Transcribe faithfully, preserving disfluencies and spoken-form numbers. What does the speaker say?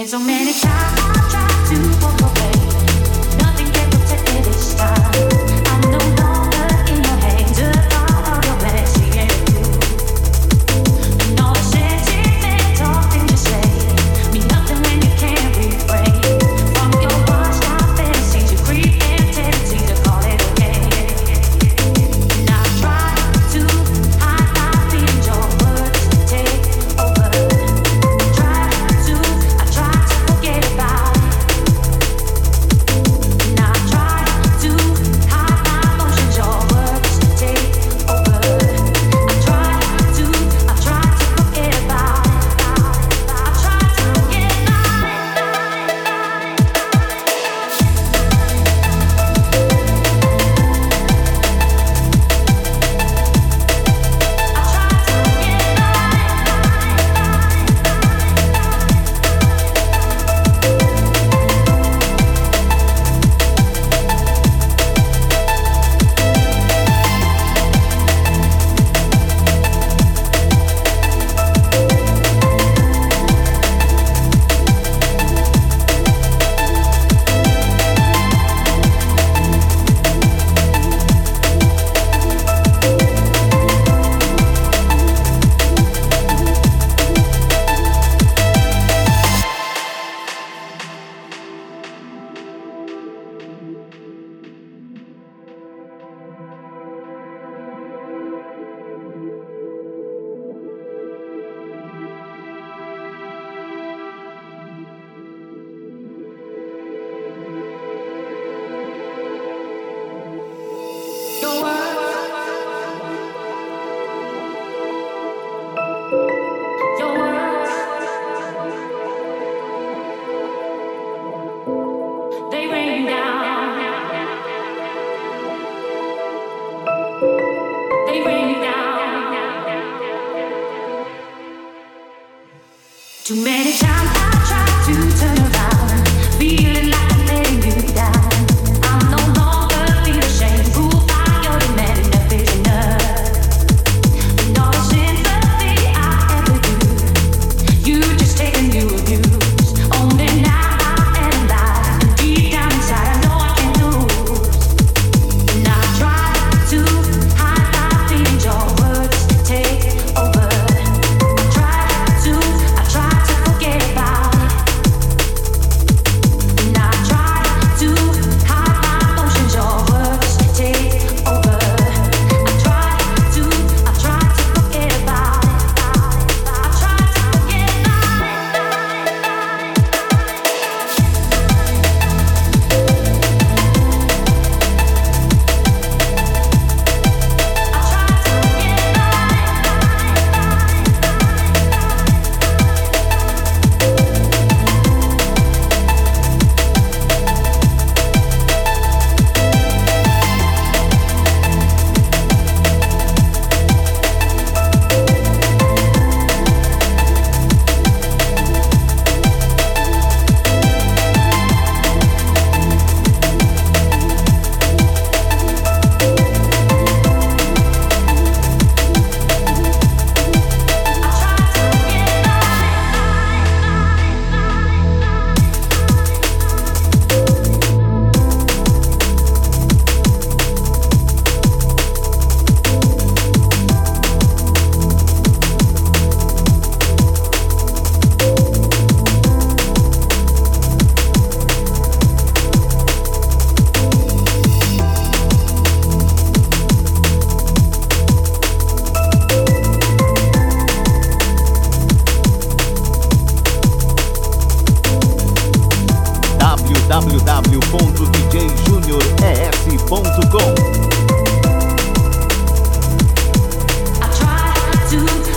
So many times I tried to walk away, nothing can protect me this time. I'm no longer in your hands, a part of your legacy and you. And all the sentimental things you say mean nothing when you can't refrain from your washed out fantasies, your creeping tendency to call it okay. And I try to hide my feelings, your words take over. Try to, I try to forget about it. And I try to hide my emotions, your words take over. I try to, I try to forget about it. I try to forget about it. Your words, your words, they rain down, they rain down. Too many times I tried to turn around, feeling like I'm letting you down. I'm no longer feel ashamed, ruled by your demand, enough is enough. And all the sympathy I ever used, you just take and you abuse. Only now I am alive, and deep down inside I know I can't lose. And I try to hide my feelings, your words take over. I try to, I try to forget about it. And I try to hide my emotions, your words take over. I try to, I try to forget about it. I try to forget about it. w w w ponto d j junior e s ponto com I try to